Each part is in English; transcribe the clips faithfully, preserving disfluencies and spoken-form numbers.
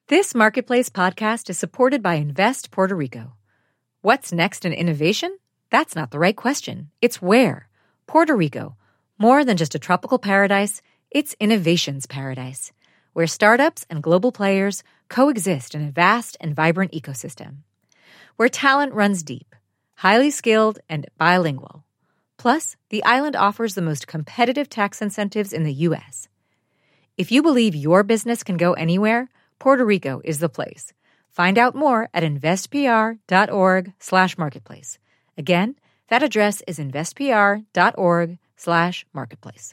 This Marketplace podcast is supported by Invest Puerto Rico. What's next in innovation? That's not the right question. It's where. Puerto Rico. More than just a tropical paradise, it's innovation's paradise, where startups and global players coexist in a vast and vibrant ecosystem. Where talent runs deep, highly skilled, and bilingual. Plus, the island offers the most competitive tax incentives in the U S. If you believe your business can go anywhere, Puerto Rico is the place. Find out more at investpr.org slash marketplace. Again, that address is investpr.org slash marketplace.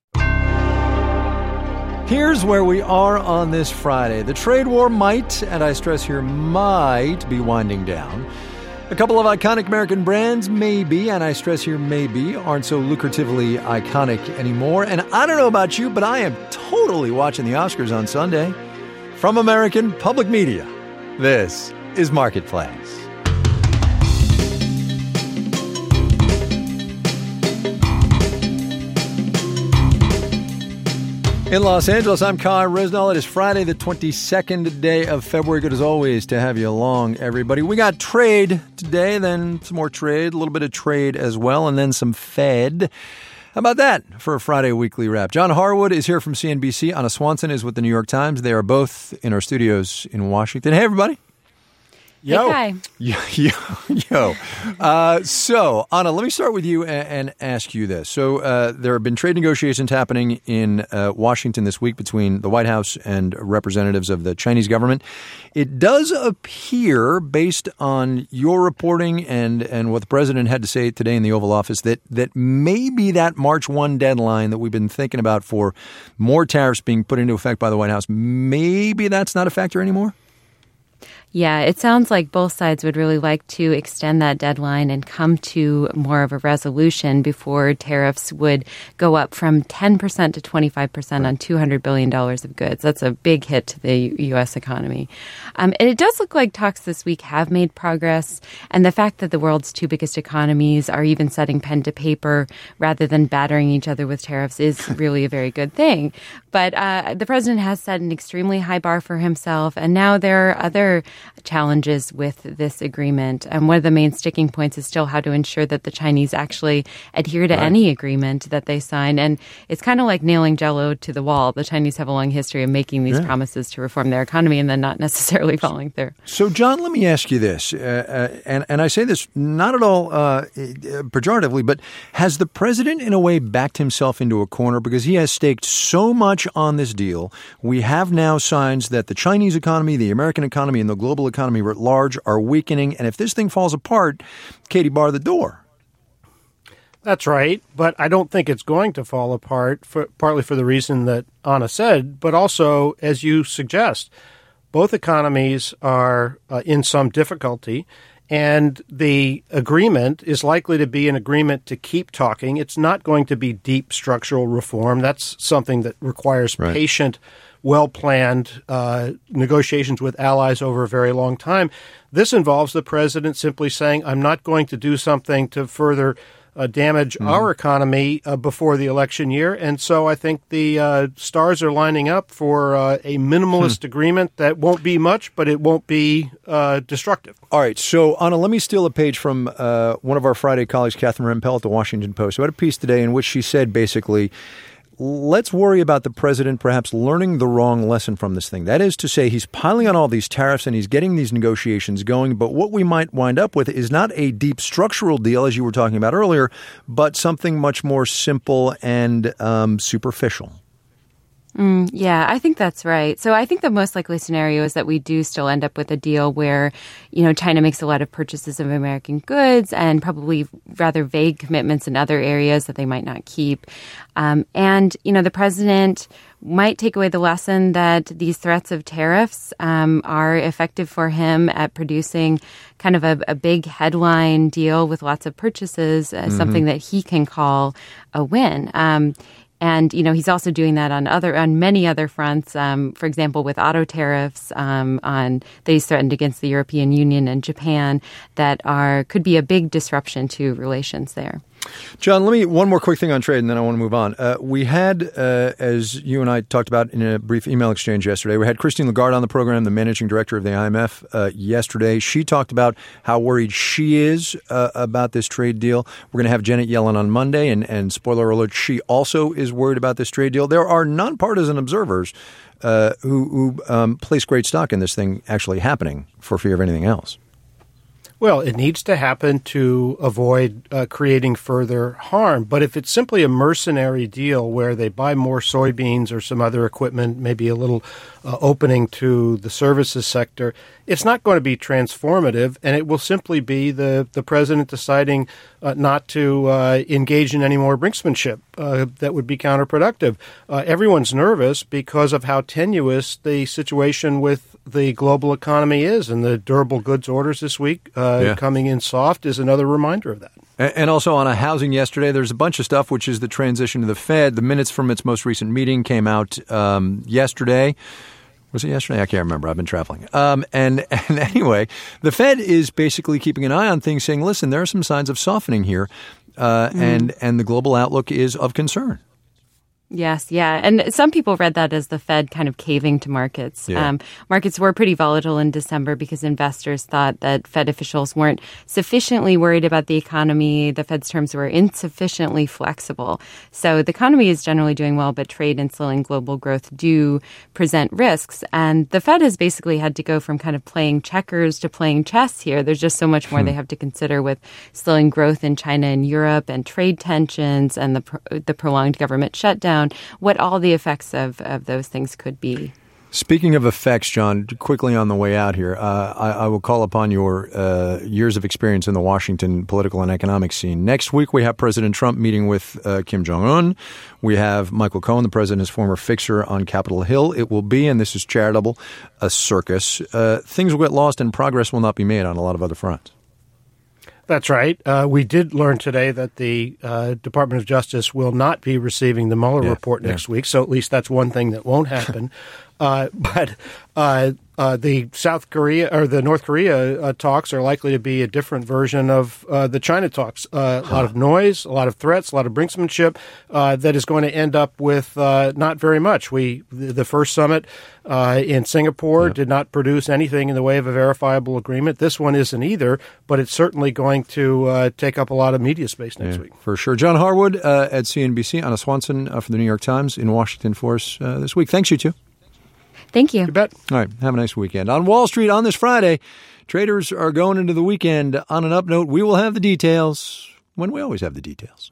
Here's where we are on this Friday. The trade war might, and I stress here, might be winding down. A couple of iconic American brands, maybe, and I stress here maybe, aren't so lucratively iconic anymore. And I don't know about you, but I am totally watching the Oscars on Sunday. From American Public Media, this is Marketplace. In Los Angeles, I'm Kai Resnall. It is Friday, the twenty-second day of February. Good as always to have you along, everybody. We got trade today, then some more trade, a little bit of trade as well, and then some Fed. How about that for a Friday weekly wrap? John Harwood is here from C N B C. Anna Swanson is with the New York Times. They are both in our studios in Washington. Hey, everybody. Yo. Hey, yo, yo, yo. Uh, so, Anna, let me start with you and, and ask you this. So, uh, there have been trade negotiations happening in uh, Washington this week between the White House and representatives of the Chinese government. It does appear, based on your reporting and, and what the president had to say today in the Oval Office, that, that maybe that March first deadline that we've been thinking about for more tariffs being put into effect by the White House, maybe that's not a factor anymore? Yeah, it sounds like both sides would really like to extend that deadline and come to more of a resolution before tariffs would go up from ten percent to twenty-five percent on two hundred billion dollars of goods. That's a big hit to the U S economy. Um, and it does look like talks this week have made progress. And the fact that the world's two biggest economies are even setting pen to paper rather than battering each other with tariffs is really a very good thing. But uh, the president has set an extremely high bar for himself. And now there are other challenges with this agreement. And one of the main sticking points is still how to ensure that the Chinese actually adhere to right. any agreement that they sign. And it's kind of like nailing Jell-O to the wall. The Chinese have a long history of making these yeah. promises to reform their economy and then not necessarily following through. So, John, let me ask you this, uh, uh, and, and I say this not at all uh, pejoratively, but has the president in a way backed himself into a corner because he has staked so much on this deal? We have now signs that the Chinese economy, the American economy, and the global economy at large are weakening. And if this thing falls apart, Katie, bar the door. That's right. But I don't think it's going to fall apart, for, partly for the reason that Anna said, but also, as you suggest, both economies are uh, in some difficulty. And the agreement is likely to be an agreement to keep talking. It's not going to be deep structural reform. That's something that requires right. patient, well-planned uh, negotiations with allies over a very long time. This involves the president simply saying, I'm not going to do something to further uh, damage mm-hmm. our economy uh, before the election year. And so I think the uh, stars are lining up for uh, a minimalist hmm. agreement that won't be much, but it won't be uh, destructive. All right. So, Anna, let me steal a page from uh, one of our Friday colleagues, Catherine Rempel at the Washington Post, who had a piece today in which she said basically, let's worry about the president perhaps learning the wrong lesson from this thing. That is to say, he's piling on all these tariffs and he's getting these negotiations going. But what we might wind up with is not a deep structural deal, as you were talking about earlier, but something much more simple and um, superficial. Mm, yeah, I think that's right. So I think the most likely scenario is that we do still end up with a deal where, you know, China makes a lot of purchases of American goods and probably rather vague commitments in other areas that they might not keep. Um, and, you know, the president might take away the lesson that these threats of tariffs um, are effective for him at producing kind of a, a big headline deal with lots of purchases, uh, mm-hmm. something that he can call a win. Um And, you know, he's also doing that on other on many other fronts. Um, for example, with auto tariffs um, on that he's threatened against the European Union and Japan that are could be a big disruption to relations there. John, let me one more quick thing on trade, and then I want to move on. Uh, we had, uh, as you and I talked about in a brief email exchange yesterday, we had Christine Lagarde on the program, the managing director of the I M F, uh, yesterday. She talked about how worried she is uh, about this trade deal. We're going to have Janet Yellen on Monday, and, and spoiler alert, she also is worried about this trade deal. There are nonpartisan observers uh, who, who um, place great stock in this thing actually happening for fear of anything else. Well, it needs to happen to avoid uh, creating further harm. But if it's simply a mercenary deal where they buy more soybeans or some other equipment, maybe a little uh, opening to the services sector, it's not going to be transformative, and it will simply be the, the president deciding uh, not to uh, engage in any more brinksmanship uh, that would be counterproductive. Uh, everyone's nervous because of how tenuous the situation with the global economy is, and the durable goods orders this week uh, yeah. coming in soft is another reminder of that. And also on a housing yesterday, there's a bunch of stuff, which is the transition to the Fed. The minutes from its most recent meeting came out um, yesterday. Was it yesterday? I can't remember. I've been traveling. Um, and, and anyway, the Fed is basically keeping an eye on things, saying, listen, there are some signs of softening here, uh, mm. and, and the global outlook is of concern. Yes, yeah. And some people read that as the Fed kind of caving to markets. Yeah. Um, markets were pretty volatile in December because investors thought that Fed officials weren't sufficiently worried about the economy. The Fed's terms were insufficiently flexible. So the economy is generally doing well, but trade and slowing global growth do present risks. And the Fed has basically had to go from kind of playing checkers to playing chess here. There's just so much more hmm. they have to consider with slowing growth in China and Europe and trade tensions and the pro- the prolonged government shutdown. What all the effects of, of those things could be. Speaking of effects, John, quickly on the way out here, uh, I, I will call upon your uh, years of experience in the Washington political and economic scene. Next week, we have President Trump meeting with uh, Kim Jong-un. We have Michael Cohen, the president's former fixer on Capitol Hill. It will be, and this is charitable, a circus. Uh, things will get lost and progress will not be made on a lot of other fronts. That's right. Uh, we did learn today that the uh, Department of Justice will not be receiving the Mueller yeah, report yeah. next week, so at least that's one thing that won't happen. uh, but uh, uh, the South Korea or the North Korea uh, talks are likely to be a different version of uh, the China talks. Uh, a lot of noise, a lot of threats, a lot of brinksmanship uh, that is going to end up with uh, not very much. We the, the first summit uh, in Singapore yeah. did not produce anything in the way of a verifiable agreement. This one isn't either, but it's certainly going to uh, take up a lot of media space next yeah, week. For sure. John Harwood uh, at C N B C, Anna Swanson uh, from the New York Times in Washington for us uh, this week. Thanks, you two. Thank you. You bet. All right. Have a nice weekend. On Wall Street on this Friday, traders are going into the weekend on an up note. We will have the details when we always have the details.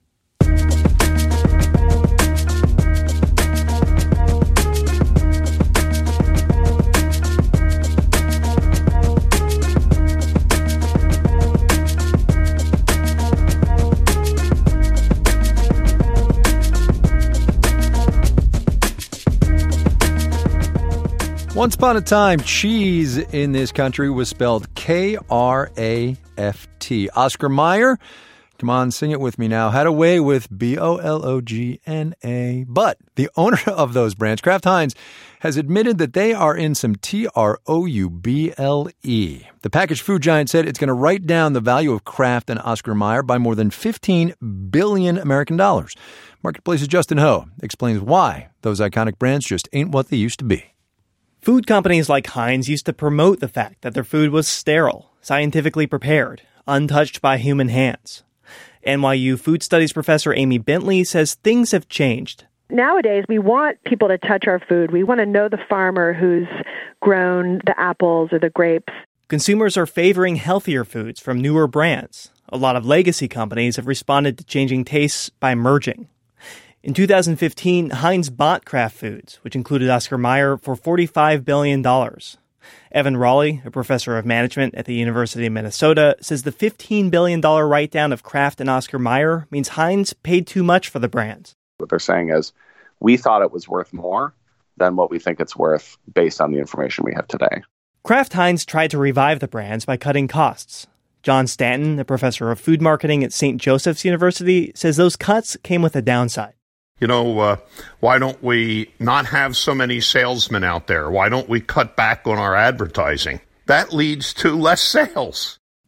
Once upon a time, cheese in this country was spelled K R A F T. Oscar Mayer, come on, sing it with me now, had a way with B O L O G N A. But the owner of those brands, Kraft Heinz, has admitted that they are in some T R O U B L E. The packaged food giant said it's going to write down the value of Kraft and Oscar Mayer by more than fifteen billion American dollars. Marketplace's Justin Ho explains why those iconic brands just ain't what they used to be. Food companies like Heinz used to promote the fact that their food was sterile, scientifically prepared, untouched by human hands. N Y U food studies professor Amy Bentley says things have changed. Nowadays, we want people to touch our food. We want to know the farmer who's grown the apples or the grapes. Consumers are favoring healthier foods from newer brands. A lot of legacy companies have responded to changing tastes by merging. In two thousand fifteen, Heinz bought Kraft Foods, which included Oscar Mayer, for forty-five billion dollars. Evan Raleigh, a professor of management at the University of Minnesota, says the fifteen billion dollars write-down of Kraft and Oscar Mayer means Heinz paid too much for the brands. What they're saying is, we thought it was worth more than what we think it's worth based on the information we have today. Kraft Heinz tried to revive the brands by cutting costs. John Stanton, a professor of food marketing at Saint Joseph's University, says those cuts came with a downside. You know, uh, why don't we not have so many salesmen out there? Why don't we cut back on our advertising? That leads to less sales.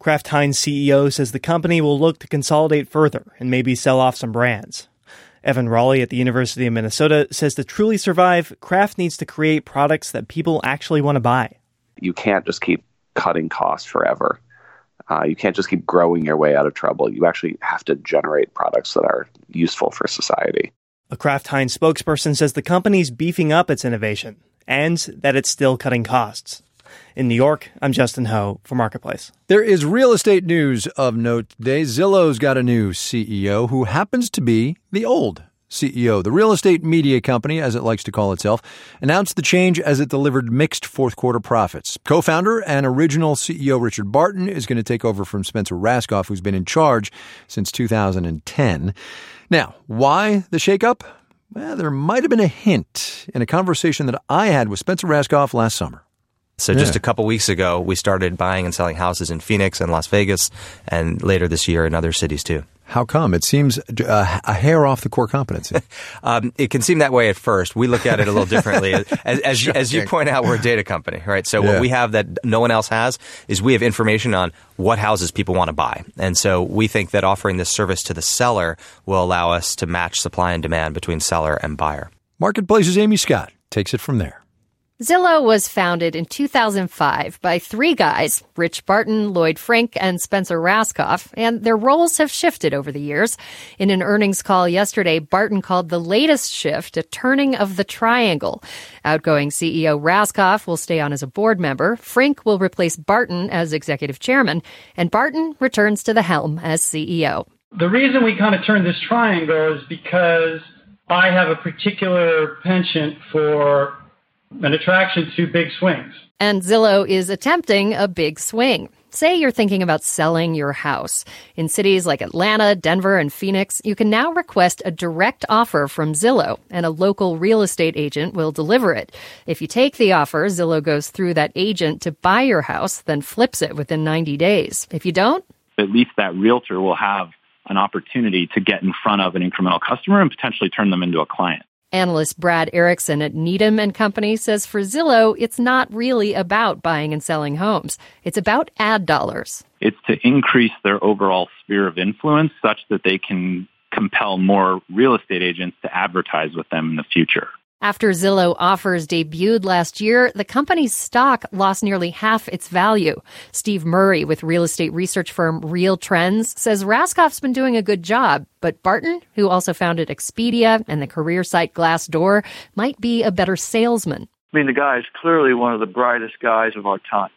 Kraft Heinz C E O says the company will look to consolidate further and maybe sell off some brands. Evan Raleigh at the University of Minnesota says to truly survive, Kraft needs to create products that people actually want to buy. You can't just keep cutting costs forever. Uh, you can't just keep growing your way out of trouble. You actually have to generate products that are useful for society. A Kraft Heinz spokesperson says the company's beefing up its innovation and that it's still cutting costs. In New York, I'm Justin Ho for Marketplace. There is real estate news of note today. Zillow's got a new C E O who happens to be the old C E O. The real estate media company, as it likes to call itself, announced the change as it delivered mixed fourth quarter profits. Co-founder and original C E O Richard Barton is going to take over from Spencer Rascoff, who's been in charge since two thousand ten. Now, why the shakeup? Well, there might have been a hint in a conversation that I had with Spencer Rascoff last summer. So yeah. Just a couple weeks ago, we started buying and selling houses in Phoenix and Las Vegas, and later this year in other cities too. How come? It seems uh, a hair off the core competency. um, it can seem that way at first. We look at it a little differently. As, as, you, as you point out, we're a data company, right? So yeah. What we have that no one else has is we have information on what houses people want to buy. And so we think that offering this service to the seller will allow us to match supply and demand between seller and buyer. Marketplace's Amy Scott takes it from there. Zillow was founded in two thousand five by three guys, Rich Barton, Lloyd Frink, and Spencer Rascoff, and their roles have shifted over the years. In an earnings call yesterday, Barton called the latest shift a turning of the triangle. Outgoing C E O Rascoff will stay on as a board member, Frink will replace Barton as executive chairman, and Barton returns to the helm as C E O. The reason we kind of turned this triangle is because I have a particular penchant for an attraction to big swings. And Zillow is attempting a big swing. Say you're thinking about selling your house. In cities like Atlanta, Denver, and Phoenix, you can now request a direct offer from Zillow, and a local real estate agent will deliver it. If you take the offer, Zillow goes through that agent to buy your house, then flips it within ninety days. If you don't, at least that realtor will have an opportunity to get in front of an incremental customer and potentially turn them into a client. Analyst Brad Erickson at Needham and Company says for Zillow, it's not really about buying and selling homes. It's about ad dollars. It's to increase their overall sphere of influence such that they can compel more real estate agents to advertise with them in the future. After Zillow offers debuted last year, the company's stock lost nearly half its value. Steve Murray with real estate research firm Real Trends says Rascoff's been doing a good job, but Barton, who also founded Expedia and the career site Glassdoor, might be a better salesman. I mean, the guy is clearly one of the brightest guys of our times.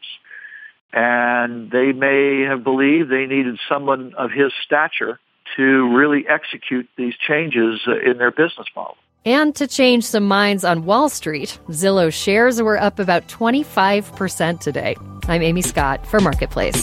And they may have believed they needed someone of his stature to really execute these changes in their business model. And to change some minds on Wall Street, Zillow shares were up about twenty-five percent today. I'm Amy Scott for Marketplace.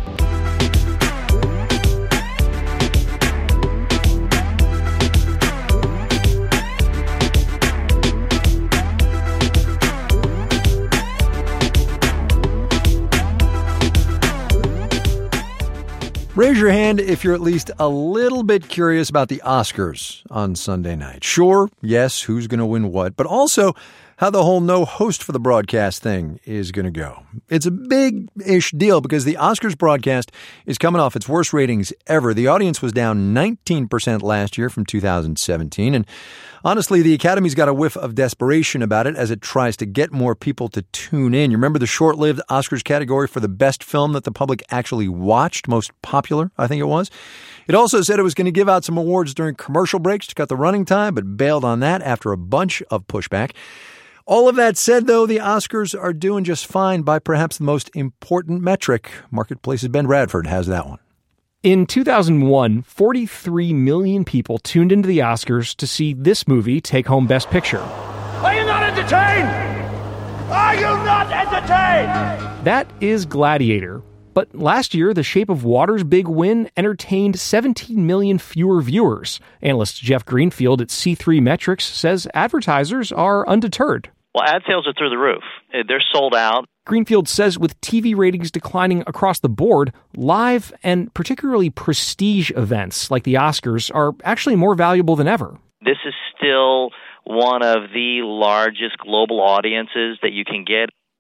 Raise your hand if you're at least a little bit curious about the Oscars on Sunday night. Sure, yes, who's going to win what, but also how the whole no host for the broadcast thing is going to go. It's a big-ish deal because the Oscars broadcast is coming off its worst ratings ever. The audience was down nineteen percent last year from two thousand seventeen, and honestly, the Academy's got a whiff of desperation about it as it tries to get more people to tune in. You remember the short-lived Oscars category for the best film that the public actually watched, most popular, I think it was? It also said it was going to give out some awards during commercial breaks to cut the running time, but bailed on that after a bunch of pushback. All of that said, though, the Oscars are doing just fine by perhaps the most important metric. Marketplace's Ben Radford has that one. In two thousand one, forty-three million people tuned into the Oscars to see this movie take home Best Picture. Are you not entertained? Are you not entertained? That is Gladiator. But last year, The Shape of Water's big win entertained seventeen million fewer viewers. Analyst Jeff Greenfield at C three Metrics says advertisers are undeterred. Well, ad sales are through the roof. They're sold out. Greenfield says with T V ratings declining across the board, live and particularly prestige events like the Oscars are actually more valuable than ever. This is still one of the largest global audiences that you can get.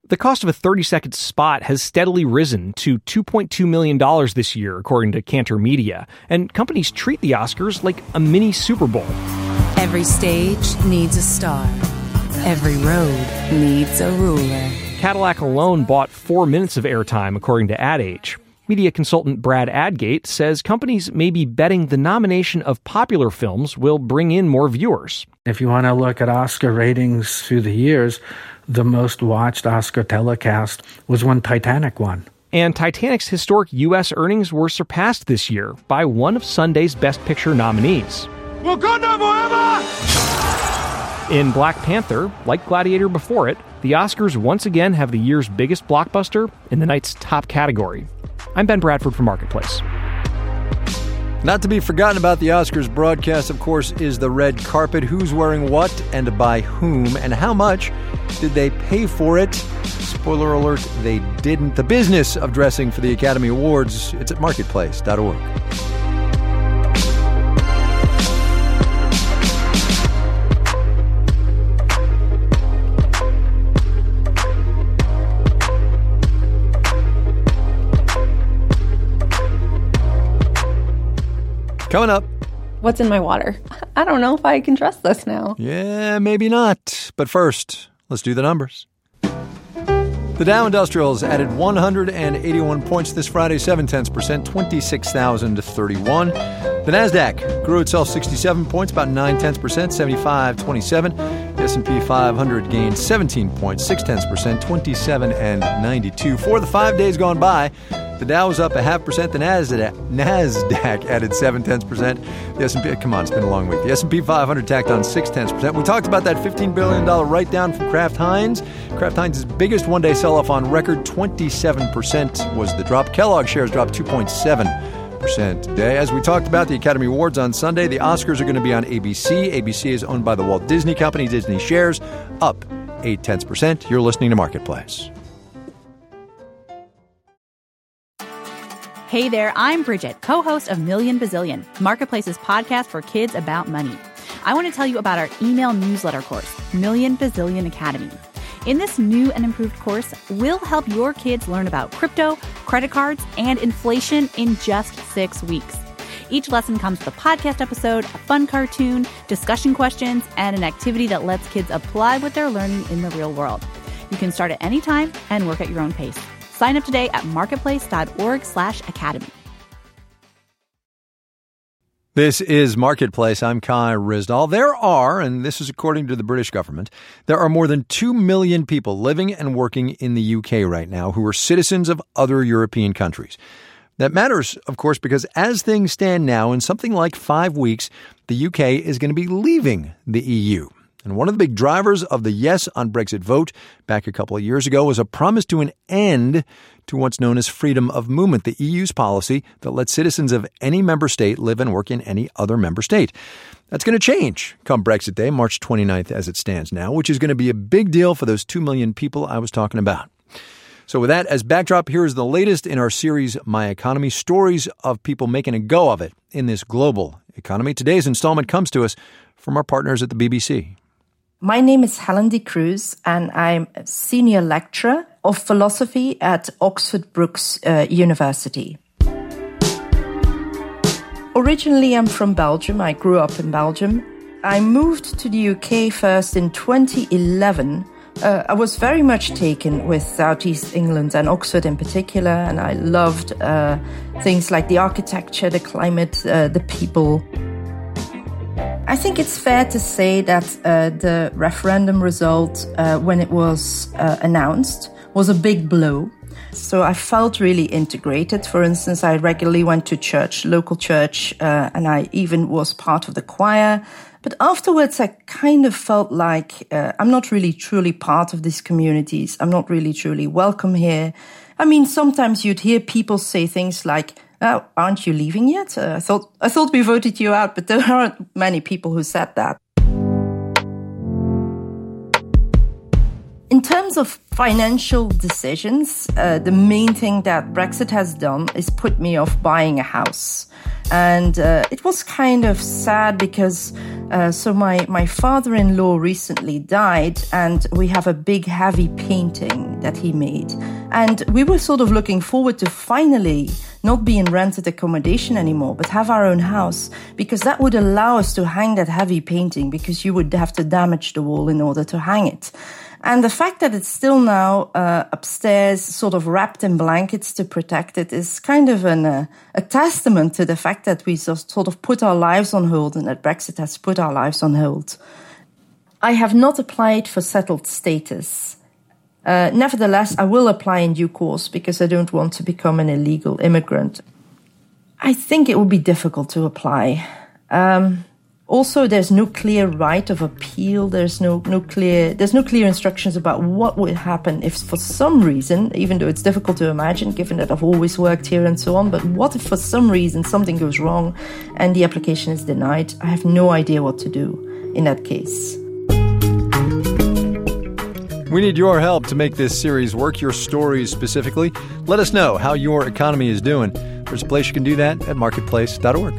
The cost of a thirty-second spot has steadily risen to two point two million dollars this year, according to Cantor Media, and companies treat the Oscars like a mini Super Bowl. Every stage needs a star. Every road needs a ruler. Cadillac alone bought four minutes of airtime, according to Ad Age. Media consultant Brad Adgate says companies may be betting the nomination of popular films will bring in more viewers. If you want to look at Oscar ratings through the years, the most watched Oscar telecast was when Titanic won. And Titanic's historic U S earnings were surpassed this year by one of Sunday's Best Picture nominees. Wakanda forever! In Black Panther, like Gladiator before it, the Oscars once again have the year's biggest blockbuster in the night's top category. I'm Ben Bradford for Marketplace. Not to be forgotten about the Oscars broadcast, of course, is the red carpet. Who's wearing what and by whom, and how much did they pay for it? Spoiler alert, they didn't. The business of dressing for the Academy Awards, it's at marketplace dot org. Coming up. What's in my water? I don't know if I can trust this now. Yeah, maybe not. But first, let's do the numbers. The Dow Industrials added one hundred eighty-one points this Friday, seven tenths percent, twenty-six thousand thirty-one. The Nasdaq grew itself sixty-seven points, about nine tenths percent, seventy-five twenty-seven. The S and P five hundred gained seventeen points, six tenths percent, twenty-seven and ninety-two. For the five days gone by, the Dow was up a half percent. The Nasdaq, Nasdaq added seven tenths percent. The S and P, come on, it's been a long week. The S and P five hundred tacked on six tenths percent. We talked about that fifteen billion dollars write-down from Kraft Heinz. Kraft Heinz's biggest one-day sell-off on record, twenty-seven percent was the drop. Kellogg shares dropped two point seven percent today. As we talked about, the Academy Awards on Sunday. The Oscars are going to be on A B C. A B C is owned by the Walt Disney Company. Disney shares up eight tenths percent. You're listening to Marketplace. Hey there, I'm Bridget, co-host of Million Bazillion, Marketplace's podcast for kids about money. I want to tell you about our email newsletter course, Million Bazillion Academy. In this new and improved course, we'll help your kids learn about crypto, credit cards, and inflation in just six weeks. Each lesson comes with a podcast episode, a fun cartoon, discussion questions, and an activity that lets kids apply what they're learning in the real world. You can start at any time and work at your own pace. Sign up today at marketplace.org slash academy. This is Marketplace. I'm Kai Ryssdal. There are, and this is according to the British government, there are more than two million people living and working in the U K right now who are citizens of other European countries. That matters, of course, because as things stand now, in something like five weeks, the U K is going to be leaving the E U. And one of the big drivers of the yes on Brexit vote back a couple of years ago was a promise to an end to what's known as freedom of movement, the E U's policy that lets citizens of any member state live and work in any other member state. That's going to change come Brexit Day, March twenty-ninth as it stands now, which is going to be a big deal for those two million people I was talking about. So with that as backdrop, here is the latest in our series, My Economy, stories of people making a go of it in this global economy. Today's installment comes to us from our partners at the B B C. My name is Helen de Cruz, and I'm a senior lecturer of philosophy at Oxford Brookes uh, University. Originally, I'm from Belgium. I grew up in Belgium. I moved to the U K first in twenty eleven. Uh, I was very much taken with Southeast England and Oxford in particular, and I loved uh, things like the architecture, the climate, uh, the people. I think it's fair to say that uh, the referendum result, uh, when it was uh, announced, was a big blow. So I felt really integrated. For instance, I regularly went to church, local church, uh, and I even was part of the choir. But afterwards, I kind of felt like uh, I'm not really truly part of these communities. I'm not really truly welcome here. I mean, sometimes you'd hear people say things like, oh, aren't you leaving yet? Uh, I thought I thought we voted you out, but there aren't many people who said that. In terms of financial decisions, uh, the main thing that Brexit has done is put me off buying a house. And uh, it was kind of sad because uh, so my, my father-in-law recently died, and we have a big heavy painting that he made. And we were sort of looking forward to finally not be in rented accommodation anymore, but have our own house, because that would allow us to hang that heavy painting, because you would have to damage the wall in order to hang it. And the fact that it's still now uh, upstairs, sort of wrapped in blankets to protect it, is kind of an, uh, a testament to the fact that we sort of put our lives on hold, and that Brexit has put our lives on hold. I have not applied for settled status. Uh, nevertheless, I will apply in due course, because I don't want to become an illegal immigrant. I think it would be difficult to apply. Um... Also, there's no clear right of appeal. There's no, no clear, there's no clear instructions about what would happen if for some reason, even though it's difficult to imagine given that I've always worked here and so on, but what if for some reason something goes wrong and the application is denied? I have no idea what to do in that case. We need your help to make this series work, your stories specifically. Let us know how your economy is doing. There's a place you can do that at marketplace dot org.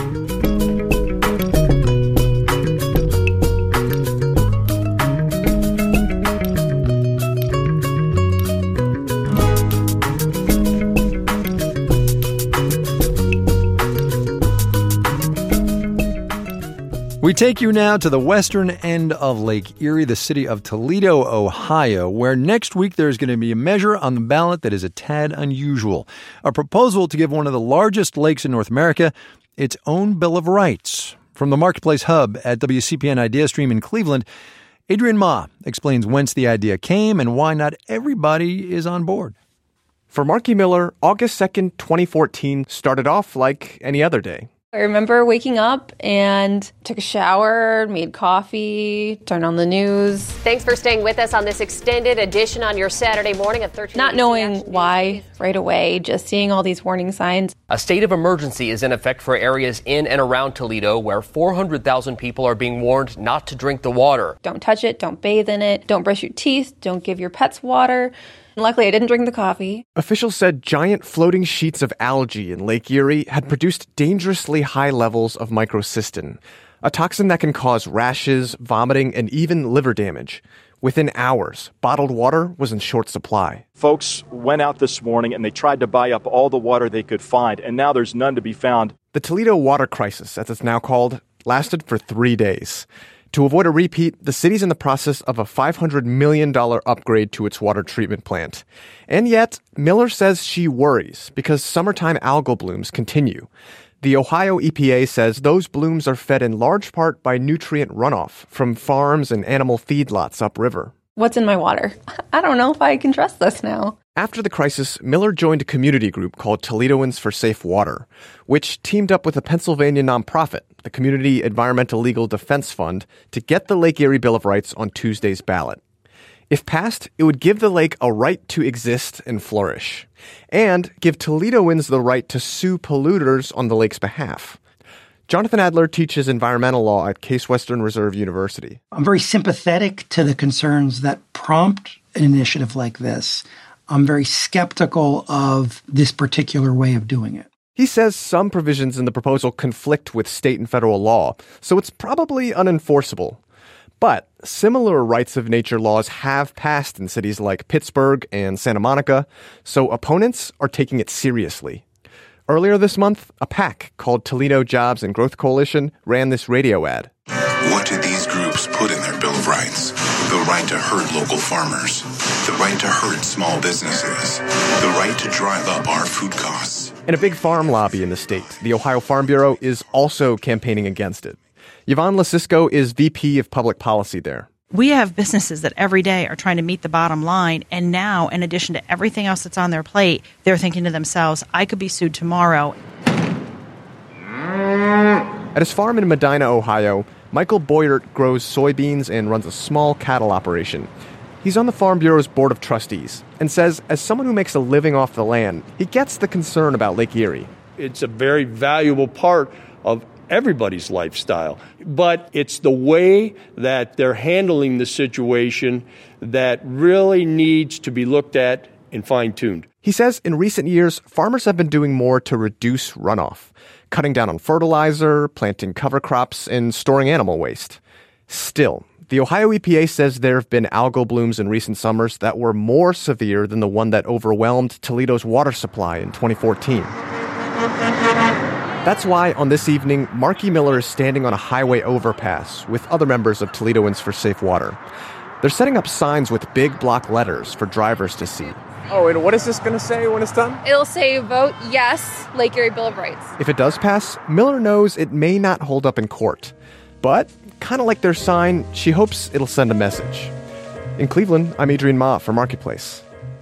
We take you now to the western end of Lake Erie, the city of Toledo, Ohio, where next week there's going to be a measure on the ballot that is a tad unusual. A proposal to give one of the largest lakes in North America its own Bill of Rights. From the Marketplace Hub at W C P N IdeaStream in Cleveland, Adrian Ma explains whence the idea came and why not everybody is on board. For Marky Miller, August second, twenty fourteen started off like any other day. I remember waking up and took a shower, made coffee, turned on the news. Thanks for staying with us on this extended edition on your Saturday morning of thirteen. Not knowing why right away, just seeing all these warning signs. A state of emergency is in effect for areas in and around Toledo where four hundred thousand people are being warned not to drink the water. Don't touch it, don't bathe in it, don't brush your teeth, don't give your pets water. Luckily, I didn't drink the coffee. Officials said giant floating sheets of algae in Lake Erie had produced dangerously high levels of microcystin, a toxin that can cause rashes, vomiting, and even liver damage. Within hours, bottled water was in short supply. Folks went out this morning and they tried to buy up all the water they could find, and now there's none to be found. The Toledo water crisis, as it's now called, lasted for three days. To avoid a repeat, the city's in the process of a five hundred million dollars upgrade to its water treatment plant. And yet, Miller says she worries because summertime algal blooms continue. The Ohio E P A says those blooms are fed in large part by nutrient runoff from farms and animal feedlots upriver. What's in my water? I don't know if I can trust this now. After the crisis, Miller joined a community group called Toledoans for Safe Water, which teamed up with a Pennsylvania nonprofit, the Community Environmental Legal Defense Fund, to get the Lake Erie Bill of Rights on Tuesday's ballot. If passed, it would give the lake a right to exist and flourish, and give Toledoans the right to sue polluters on the lake's behalf. Jonathan Adler teaches environmental law at Case Western Reserve University. I'm very sympathetic to the concerns that prompt an initiative like this. I'm very skeptical of this particular way of doing it. He says some provisions in the proposal conflict with state and federal law, so it's probably unenforceable. But similar rights of nature laws have passed in cities like Pittsburgh and Santa Monica, so opponents are taking it seriously. Earlier this month, a PAC called Toledo Jobs and Growth Coalition ran this radio ad. What do these groups put in their Bill of Rights? The right to hurt local farmers, the right to hurt small businesses, the right to drive up our food costs. And a big farm lobby in the state, the Ohio Farm Bureau, is also campaigning against it. Yvonne Lasisco is V P of Public Policy there. We have businesses that every day are trying to meet the bottom line, and now, in addition to everything else that's on their plate, they're thinking to themselves, I could be sued tomorrow. At his farm in Medina, Ohio, Michael Boyert grows soybeans and runs a small cattle operation. He's on the Farm Bureau's Board of Trustees and says, as someone who makes a living off the land, he gets the concern about Lake Erie. It's a very valuable part of everybody's lifestyle. But it's the way that they're handling the situation that really needs to be looked at and fine-tuned. He says in recent years, farmers have been doing more to reduce runoff, cutting down on fertilizer, planting cover crops, and storing animal waste. Still, the Ohio E P A says there have been algal blooms in recent summers that were more severe than the one that overwhelmed Toledo's water supply in twenty fourteen. That's why on this evening, Marky Miller is standing on a highway overpass with other members of Toledoans for Safe Water. They're setting up signs with big block letters for drivers to see. Oh, and what is this going to say when it's done? It'll say, vote yes, Lake Erie Bill of Rights. If it does pass, Miller knows it may not hold up in court. But, kind of like their sign, she hopes it'll send a message. In Cleveland, I'm Adrian Ma for Marketplace.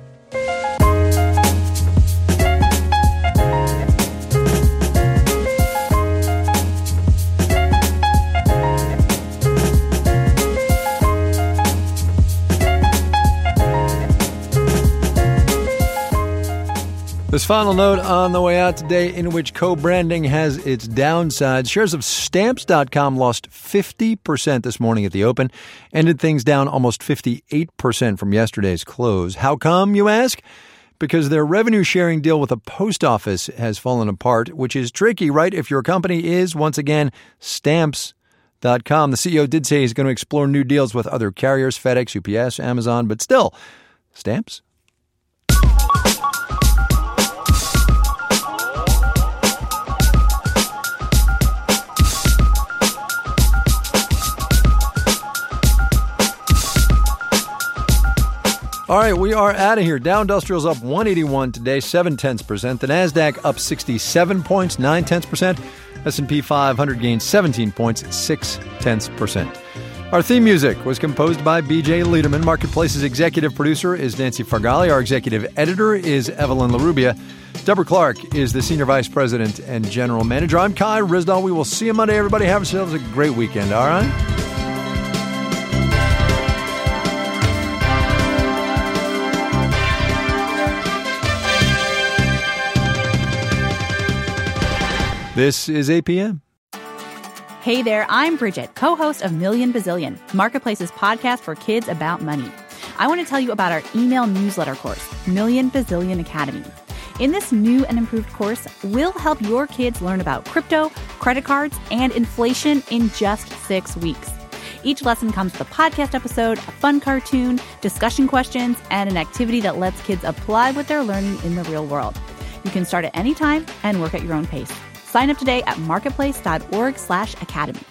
This final note on the way out today, in which co-branding has its downsides. Shares of Stamps dot com lost fifty percent this morning at the open, ended things down almost fifty-eight percent from yesterday's close. How come, you ask? Because their revenue-sharing deal with the post office has fallen apart, which is tricky, right? If your company is, once again, Stamps dot com. The C E O did say he's going to explore new deals with other carriers, FedEx, U P S, Amazon, but still, Stamps? All right, we are out of here. Dow Industrial's up one eighty-one today, seven tenths percent. The NASDAQ up sixty-seven points, nine tenths percent. S and P five hundred gained seventeen points, six tenths percent. Our theme music was composed by B J Liederman. Marketplace's executive producer is Nancy Fargali. Our executive editor is Evelyn LaRubia. Deborah Clark is the senior vice president and general manager. I'm Kai Ryssdal. We will see you Monday. Everybody have yourselves a great weekend, all right? This is A P M. Hey there, I'm Bridget, co-host of Million Bazillion, Marketplace's podcast for kids about money. I want to tell you about our email newsletter course, Million Bazillion Academy. In this new and improved course, we'll help your kids learn about crypto, credit cards, and inflation in just six weeks. Each lesson comes with a podcast episode, a fun cartoon, discussion questions, and an activity that lets kids apply what they're learning in the real world. You can start at any time and work at your own pace. Sign up today at marketplace.org slash academy.